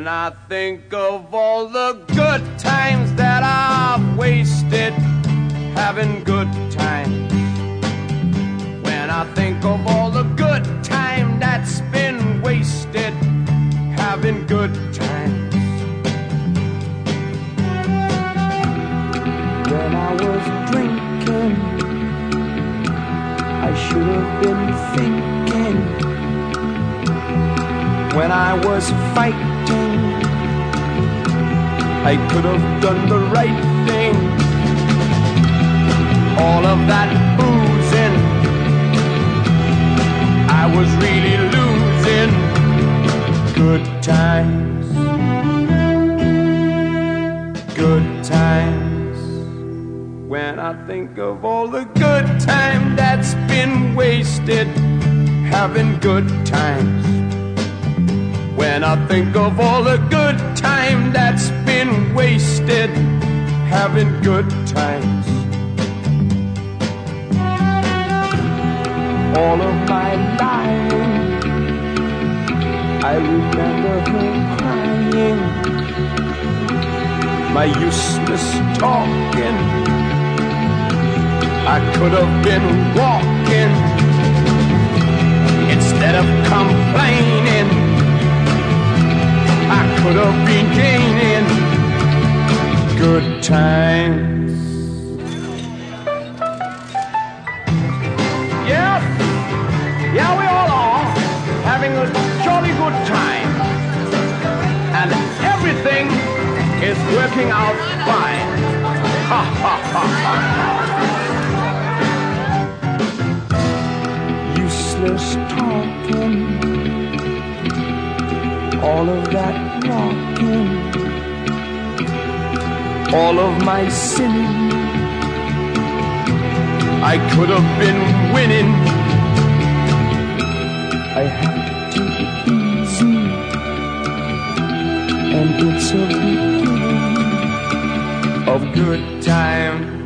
When I think of all the good times that I've wasted having good times. When I think of all the good time that's been wasted having good times. When I was drinking, I should have been thinking. When I was fighting, I could have done the right thing. All of that boozing, I was really losing. Good times, good times. When I think of all the good time that's been wasted having good times. When I think of all the good time that's been wasted having good times. All of my lying, I remember her crying. My useless talking, I could have been walking instead of complaining. I could have been gaining good times. Yeah, yeah, we all are having a jolly good time, and everything is working out fine. Ha ha ha ha. Useless talking, all of that walking, all of my sinning, I could have been winning. I have to take it easy, and it's a beginning of good time.